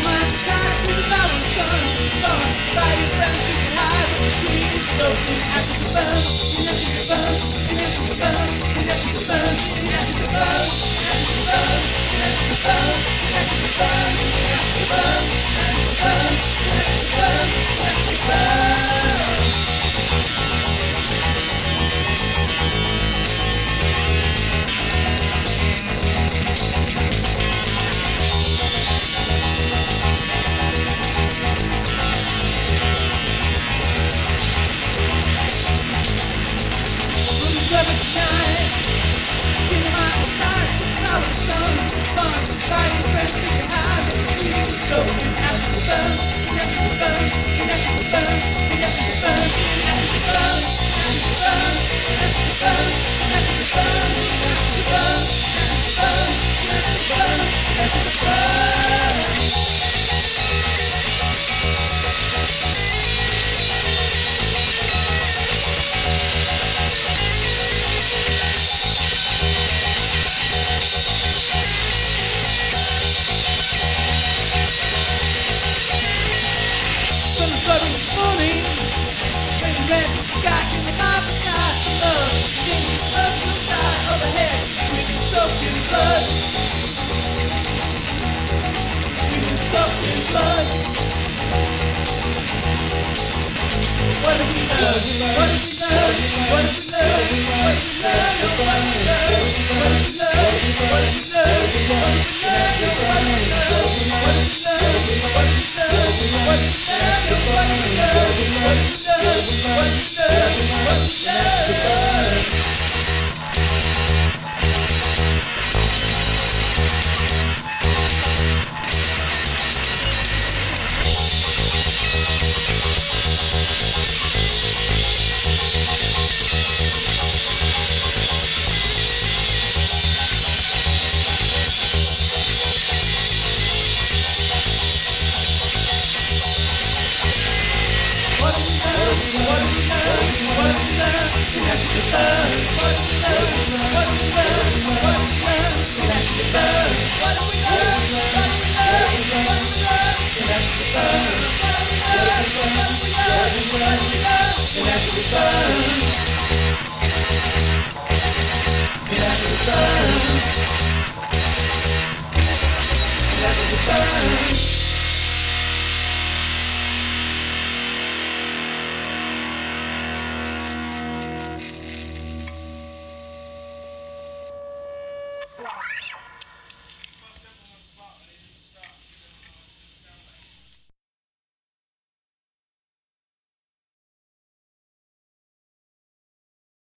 mind tied to the mountain sun. Gone by your friends, we can hide, but the sweet is soaked in ashes and burns. In ashes and burns, in ashes and burns, in ashes and burns, in ashes and burns, in ashes and burns, in ashes and burns, in ashes and burns, in ashes and burns, in ashes and burns, in ashes and burns, in ashes and burns. So in ashes and burns, in ashes and burns, in ashes and burns, in ashes and burns, in ashes and burns, in ashes and burns, in ashes and burns, in ashes and burns, in ashes and burns, in ashes and burns, in ashes and burns. This morning, when we read the sky in the Bible sky, love, in the earth will die overhead, sweet and soaked in blood, sweet and soaked in blood. What did we learn? What did we learn? What did we learn? What did we learn? What did we learn? What did we learn? What did we learn? What did we learn?